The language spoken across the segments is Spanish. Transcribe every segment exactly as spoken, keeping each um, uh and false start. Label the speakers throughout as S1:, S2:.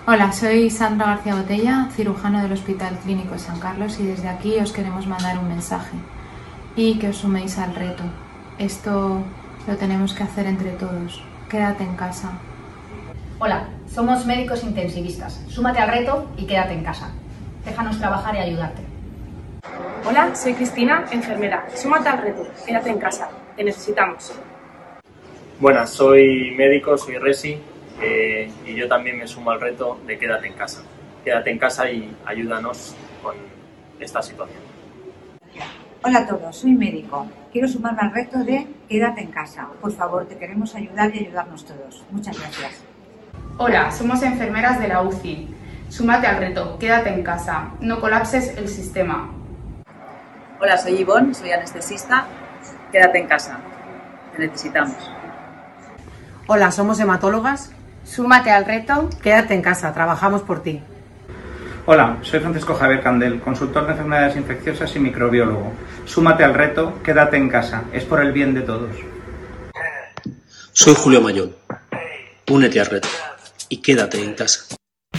S1: Hola, soy Sandra García Botella, cirujano del Hospital Clínico San Carlos, y desde aquí os queremos mandar un mensaje y que os suméis al reto. Esto lo tenemos que hacer entre todos. Quédate en casa.
S2: Hola, somos médicos intensivistas. Súmate al reto y quédate en casa. Déjanos trabajar y ayudarte.
S3: Hola, soy Cristina, enfermera. Súmate al reto, quédate en casa. Te necesitamos.
S4: Buenas, soy médico, soy Resi eh, y yo también me sumo al reto de quédate en casa. Quédate en casa y ayúdanos con esta situación.
S5: Hola a todos, soy médico. Quiero sumarme al reto de quédate en casa. Por favor, te queremos ayudar y ayudarnos todos. Muchas gracias.
S6: Hola, somos enfermeras de la U C I. Súmate al reto, quédate en casa. No colapses el sistema.
S7: Hola, soy Ivonne, soy anestesista. Quédate en casa. Te necesitamos.
S8: Hola, somos hematólogas.
S9: Súmate al reto.
S8: Quédate en casa, trabajamos por ti.
S10: Hola, soy Francisco Javier Candel, consultor de enfermedades infecciosas y microbiólogo. Súmate al reto, quédate en casa, es por el bien de todos.
S11: Soy Julio Mayón. Únete al reto y quédate en casa.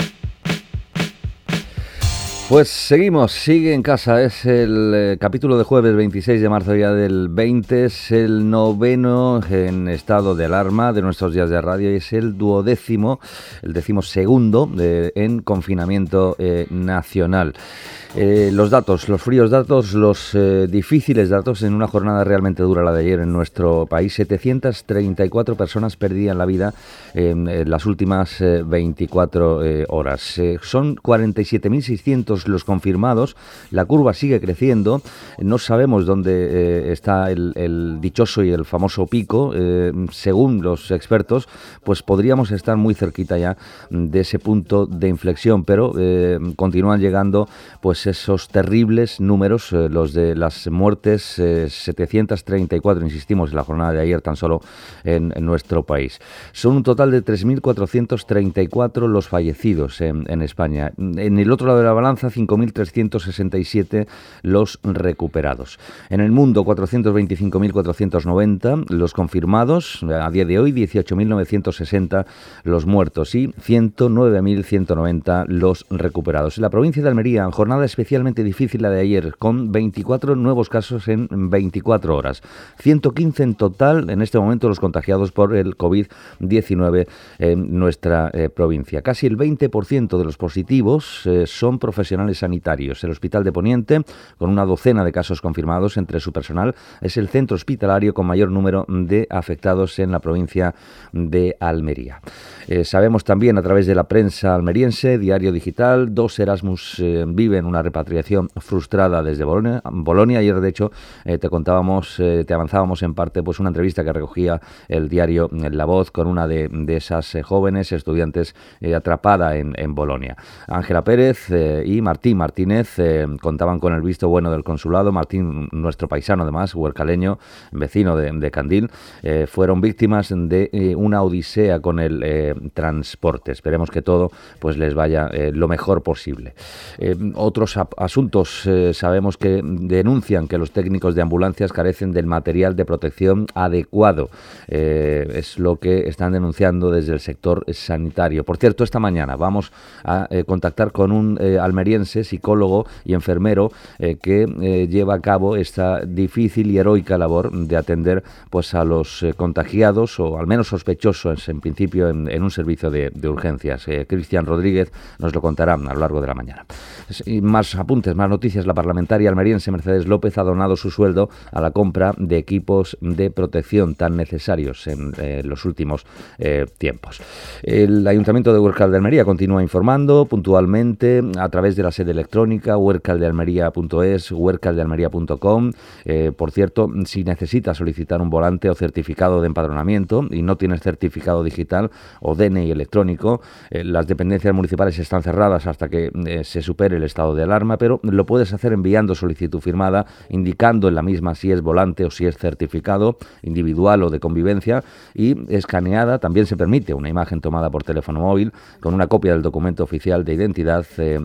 S12: Pues seguimos, sigue en casa, es el eh, capítulo de jueves veintiséis de marzo ya del veinte, es el noveno en estado de alarma de nuestros días de radio y es el duodécimo, el decimosegundo de, en confinamiento eh, nacional. Eh, los datos, los fríos datos, los eh, difíciles datos en una jornada realmente dura, la de ayer en nuestro país. setecientas treinta y cuatro personas perdían la vida en, en las últimas eh, veinticuatro eh, horas. Eh, son cuarenta y siete mil seiscientos los confirmados, la curva sigue creciendo, no sabemos dónde eh, está el, el dichoso y el famoso pico, eh, según los expertos, pues podríamos estar muy cerquita ya de ese punto de inflexión, pero eh, continúan llegando pues esos terribles números, eh, los de las muertes, eh, setecientas treinta y cuatro, insistimos, en la jornada de ayer tan solo en, en nuestro país. Son un total de tres mil cuatrocientos treinta y cuatro los fallecidos en, en España. En el otro lado de la balanza, cinco mil trescientos sesenta y siete los recuperados. En el mundo, cuatrocientos veinticinco mil cuatrocientos noventa los confirmados, a día de hoy dieciocho mil novecientos sesenta los muertos y ciento nueve mil ciento noventa los recuperados. En la provincia de Almería, jornada especialmente difícil la de ayer, con veinticuatro nuevos casos en veinticuatro horas. ciento quince en total en este momento los contagiados por el covid diecinueve en nuestra eh, provincia. Casi el veinte por ciento de los positivos eh, son profesionales sanitarios. El Hospital de Poniente, con una docena de casos confirmados entre su personal, es el centro hospitalario con mayor número de afectados en la provincia de Almería. Eh, sabemos también a través de la prensa almeriense, Diario Digital, dos Erasmus eh, viven una repatriación frustrada desde Bolonia. Bolonia. Ayer, de hecho, eh, te contábamos, eh, te avanzábamos en parte pues una entrevista que recogía el diario La Voz con una de, de esas eh, jóvenes estudiantes eh, atrapada en, en Bolonia. Ángela Pérez eh, y Martín Martínez eh, contaban con el visto bueno del consulado. Martín, nuestro paisano además, huercaleño, vecino de, de Candil, eh, fueron víctimas de eh, una odisea con el eh, transporte. Esperemos que todo pues les vaya eh, lo mejor posible. Eh, otros a- asuntos, eh, sabemos que denuncian que los técnicos de ambulancias carecen del material de protección adecuado. Eh, es lo que están denunciando desde el sector sanitario. Por cierto, esta mañana vamos a eh, contactar con un eh, almeriense, psicólogo y enfermero eh, que eh, lleva a cabo esta difícil y heroica labor de atender pues a los eh, contagiados o al menos sospechosos en principio en, en un servicio de, de urgencias. Eh, Cristian Rodríguez nos lo contará a lo largo de la mañana. Y más apuntes, más noticias. La parlamentaria almeriense Mercedes López ha donado su sueldo a la compra de equipos de protección tan necesarios en eh, los últimos eh, tiempos. El Ayuntamiento de Huércal de Almería continúa informando puntualmente a través de la sede electrónica huércaldealmería punto es, huércaldealmería punto com. Eh, por cierto, si necesitas solicitar un volante o certificado de empadronamiento y no tienes certificado digital o D N I electrónico, eh, las dependencias municipales están cerradas hasta que eh, se supere el estado de alarma, pero lo puedes hacer enviando solicitud firmada, indicando en la misma si es volante o si es certificado individual o de convivencia, y escaneada. También se permite una imagen tomada por teléfono móvil con una copia del documento oficial de identidad eh, al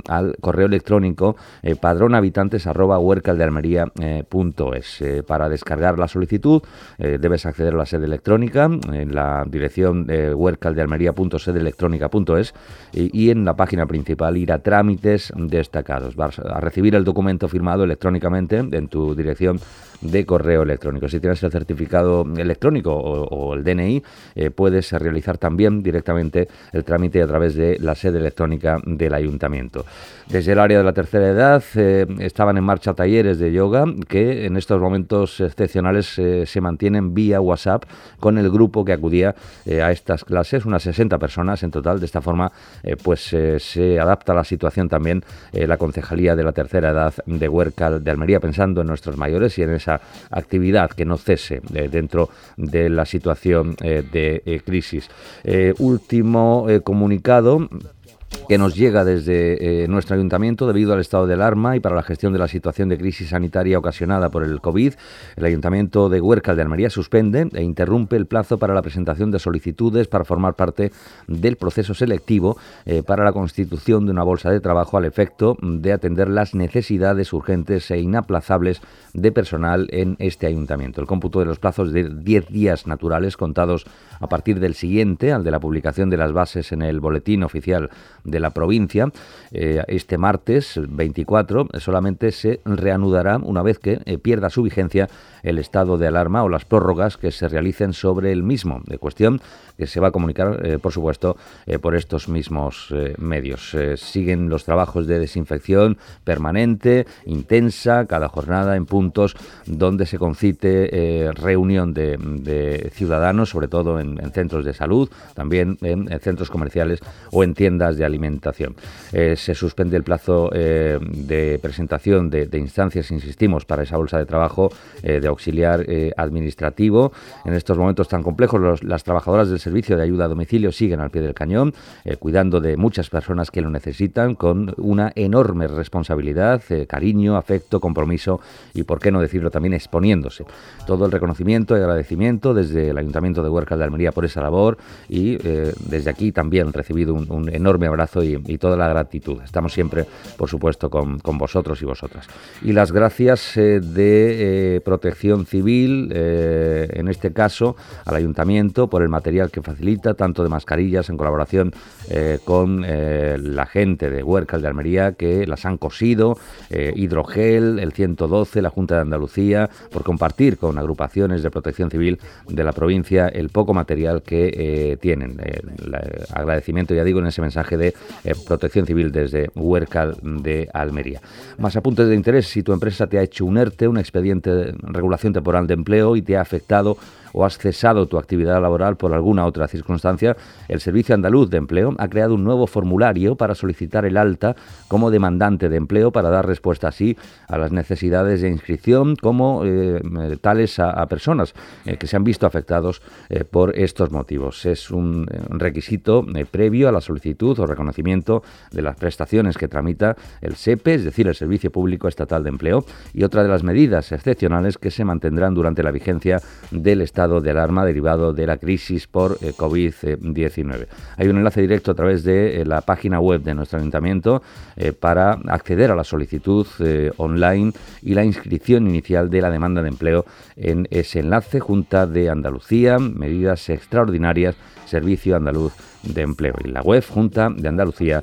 S12: correo electrónico eh, padronhabitantes arroba huércaldealmería punto es. Eh, para descargar la solicitud eh, debes acceder a la sede electrónica en la dirección eh, huércaldealmería punto sede electrónica punto es y, y en la página principal ir a trámites destacados. Vas a recibir el documento firmado electrónicamente en tu dirección de correo electrónico. Si tienes el certificado electrónico o, o el D N I, eh, puedes realizar también directamente el trámite a través de la sede electrónica del ayuntamiento. Desde el área de la tercera edad eh, estaban en marcha talleres de yoga que en estos momentos excepcionales eh, se mantienen vía WhatsApp con el grupo que acudía eh, a estas clases, unas sesenta personas en total. De esta forma eh, pues eh, se adapta a la situación también eh, la Concejalía de la Tercera Edad de Huércal de Almería, pensando en nuestros mayores y en esa actividad que no cese eh, dentro de la situación eh, de eh, crisis. Eh, último eh, comunicado que nos llega desde eh, nuestro ayuntamiento debido al estado de alarma y para la gestión de la situación de crisis sanitaria ocasionada por el COVID. El ayuntamiento de Huércal de Almería suspende e interrumpe el plazo para la presentación de solicitudes para formar parte del proceso selectivo eh, para la constitución de una bolsa de trabajo al efecto de atender las necesidades urgentes e inaplazables de personal en este ayuntamiento. El cómputo de los plazos de diez días naturales contados a partir del siguiente, al de la publicación de las bases en el boletín oficial de la provincia, eh, este martes veinticuatro, solamente se reanudará una vez que eh, pierda su vigencia el estado de alarma o las prórrogas que se realicen sobre el mismo, de cuestión que se va a comunicar, eh, por supuesto, eh, por estos mismos eh, medios. Eh, siguen los trabajos de desinfección permanente, intensa, cada jornada en puntos donde se concite eh, reunión de, de ciudadanos, sobre todo en, en centros de salud, también en, en centros comerciales o en tiendas de alimentación. Eh, se suspende el plazo eh, de presentación de, de instancias, insistimos, para esa bolsa de trabajo eh, de auxiliar eh, administrativo. En estos momentos tan complejos, los, las trabajadoras del servicio de ayuda a domicilio siguen al pie del cañón, eh, cuidando de muchas personas que lo necesitan con una enorme responsabilidad, eh, cariño, afecto, compromiso y, por qué no decirlo, también exponiéndose. Todo el reconocimiento y agradecimiento desde el Ayuntamiento de Huércal de Almería por esa labor y eh, desde aquí también recibido un, un enorme abrazo y, y toda la gratitud. Estamos siempre, por supuesto, con, con vosotros y vosotras. Y las gracias eh, de eh, Protección Civil, eh, en este caso al Ayuntamiento, por el material que facilita, tanto de mascarillas en colaboración eh, con eh, la gente de Huércal de Almería, que las han cosido, eh, hidrogel, el ciento doce, la Junta de Andalucía, por compartir con agrupaciones de Protección Civil de la provincia el poco material que eh, tienen. Eh, el agradecimiento, ya digo, en ese mensaje de eh, Protección Civil desde Huércal de Almería. Más apuntes de interés: si tu empresa te ha hecho un ERTE, un expediente de regulación temporal de empleo, y te ha afectado o has cesado tu actividad laboral por alguna otra circunstancia, el Servicio Andaluz de Empleo ha creado un nuevo formulario para solicitar el alta como demandante de empleo, para dar respuesta así a las necesidades de inscripción como eh, tales a, a personas eh, que se han visto afectados eh, por estos motivos. Es un, un requisito eh, previo a la solicitud o reconocimiento de las prestaciones que tramita el SEPE, es decir, el Servicio Público Estatal de Empleo, y otra de las medidas excepcionales que se mantendrán durante la vigencia del estado de alarma derivado de la crisis por eh, COVID diecinueve. Hay un enlace directo a través de eh, la página web de nuestro ayuntamiento eh, para acceder a la solicitud eh, online y la inscripción inicial de la demanda de empleo en ese enlace. Junta de Andalucía, medidas extraordinarias, Servicio Andaluz de Empleo, y la web junta de andalucía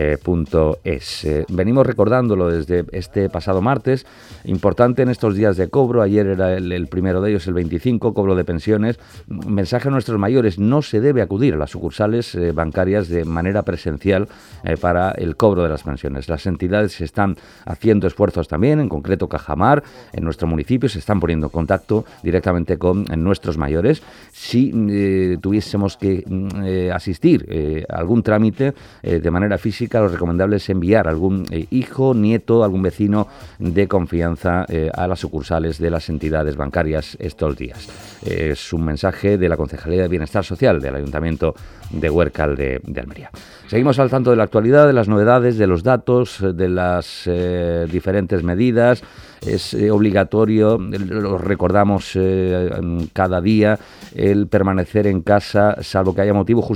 S12: punto es. Eh, venimos recordándolo desde este pasado martes, importante en estos días de cobro. Ayer era el, el primero de ellos, el veinticinco, cobro de pensiones. Mensaje a nuestros mayores: no se debe acudir a las sucursales eh, bancarias de manera presencial eh, para el cobro de las pensiones. Las entidades están haciendo esfuerzos también, en concreto Cajamar, en nuestro municipio, se están poniendo en contacto directamente con nuestros mayores. Si eh, tuviésemos que eh, asistir Eh, algún trámite eh, de manera física, lo recomendable es enviar algún eh, hijo, nieto, algún vecino de confianza eh, a las sucursales de las entidades bancarias estos días. Eh, es un mensaje de la Concejalía de Bienestar Social del Ayuntamiento de Huércal de, de Almería. Seguimos al tanto de la actualidad, de las novedades, de los datos, de las eh, diferentes medidas. Es eh, obligatorio, lo recordamos eh, cada día, el permanecer en casa, salvo que haya motivo justificado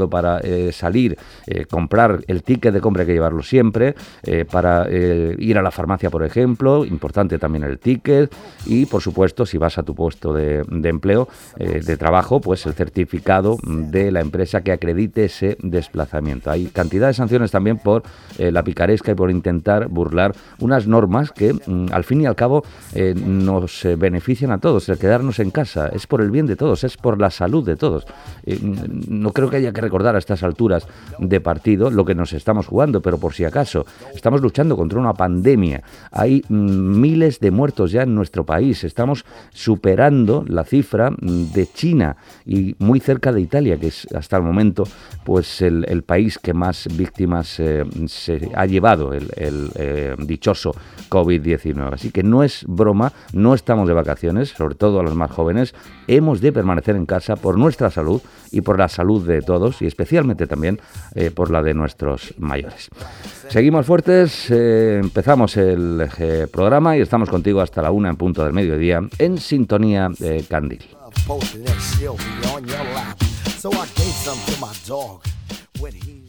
S12: certificado para eh, salir, eh, comprar el ticket de compra, hay que llevarlo siempre, eh, para eh, ir a la farmacia, por ejemplo, importante también el ticket, y por supuesto, si vas a tu puesto de, de empleo, eh, de trabajo, pues el certificado de la empresa que acredite ese desplazamiento. Hay cantidad de sanciones también por eh, la picaresca y por intentar burlar unas normas que mm, al fin y al cabo eh, nos eh, benefician a todos. El quedarnos en casa es por el bien de todos, es por la salud de todos. Eh, no creo que haya que recordar a estas alturas de partido lo que nos estamos jugando, pero por si acaso, estamos luchando contra una pandemia. Hay mm, miles de muertos ya en nuestro país. Estamos superando la cifra de China y muy cerca de Italia, que es hasta el momento pues el, el país que más víctimas eh, se ha llevado el, el eh, dichoso COVID diecinueve. Así que no es broma, no estamos de vacaciones, sobre todo a los más jóvenes. Hemos de permanecer en casa por nuestra salud y por la salud de todos, y especialmente también eh, por la de nuestros mayores. Seguimos fuertes, eh, empezamos el eh, programa y estamos contigo hasta la una en punto del mediodía en Sintonía eh, Candil. So I gave some to my dog when he